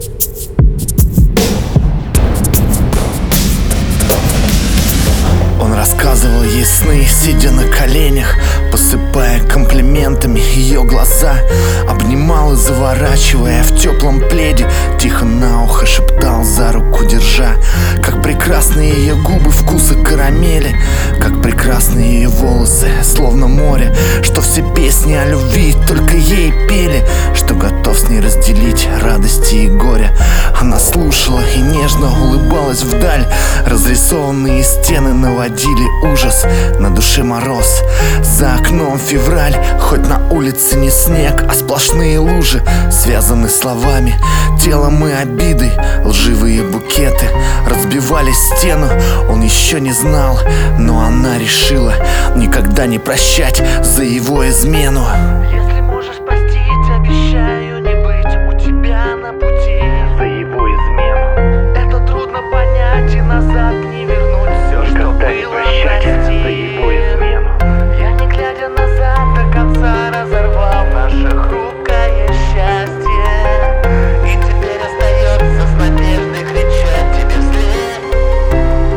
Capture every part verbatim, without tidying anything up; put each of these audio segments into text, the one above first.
Он рассказывал ей сны, сидя на коленях, посыпая комплиментами ее глаза. Обнимал и заворачивая в теплом пледе, тихо на ухо шептал, за руку держа. Как прекрасны ее губы вкуса карамели, как прекрасны ее волосы, словно море, что все песни о любви только ей пели, что готов с ней разделить радости и горе. Она слушала и нежно улыбалась вдаль. Разрисованные стены наводили ужас, на душе мороз, за окном февраль. Хоть на улице не снег, а сплошные лужи, связаны словами, телом и обидой. Лживые букеты разбивали стену, он еще не знал, но она решила никогда не прощать за его измену. Если можешь простить, обещаю не быть у тебя на пути За его измену это трудно понять и назад не вернуть все, что никогда не было, прощать за его прости. измену. Я, не глядя назад, до конца разорвал наше хрупкое счастье, и теперь остается с надеждой кричать тебе вслед: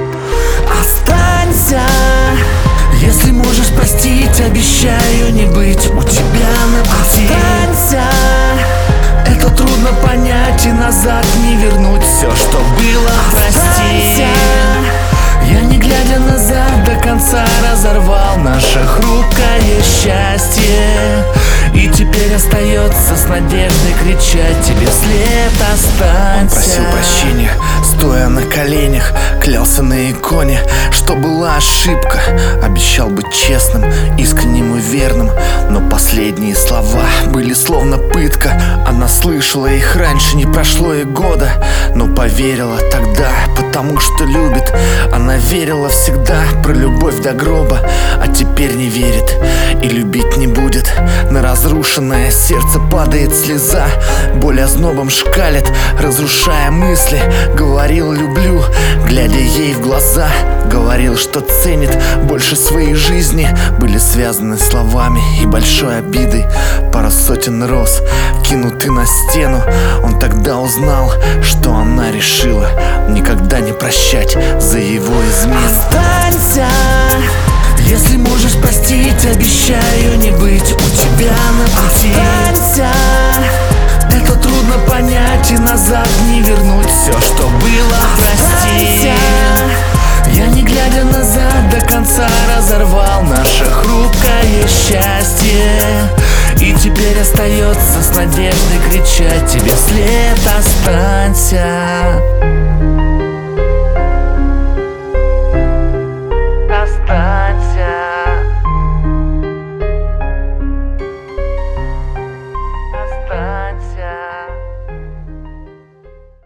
Останься, если можешь простить, обещаю не быть у тебя на пути. Останься, это трудно понять и назад не вернуть все, что было, прости. Я, не глядя назад, до конца разорвал наше хрупкое счастье, и теперь остается с надеждой кричать тебе вслед: останься. Он просил прощения, стоя на коленях, клялся на иконе, что была ошибка, обещал быть честным, искренним и верным. Но последние слова были словно пытка. Она слышала их раньше, не прошло и года, но поверила тогда, потому что любит. Она верила всегда, про любовь до гроба, а теперь не верит и любить не будет. На разрушенное сердце падает слеза, боль ознобом шкалит, разрушая мысли. Говорил люблю, глядя ей в глаза, говорил, что ценит больше своей жизни. Были связаны словами и большой обидой, пара сотен роз кинуты на стену. Он тогда узнал, что она решила никогда не прощать за его измену. Останься, если можешь простить, обещаю не быть у тебя на пути. Останься, это трудно понять и назад не вернуть все, что было, прости. Я, не глядя назад, до конца разорвал наше хрупкое счастье, и теперь остается с надеждой кричать тебе вслед: останься.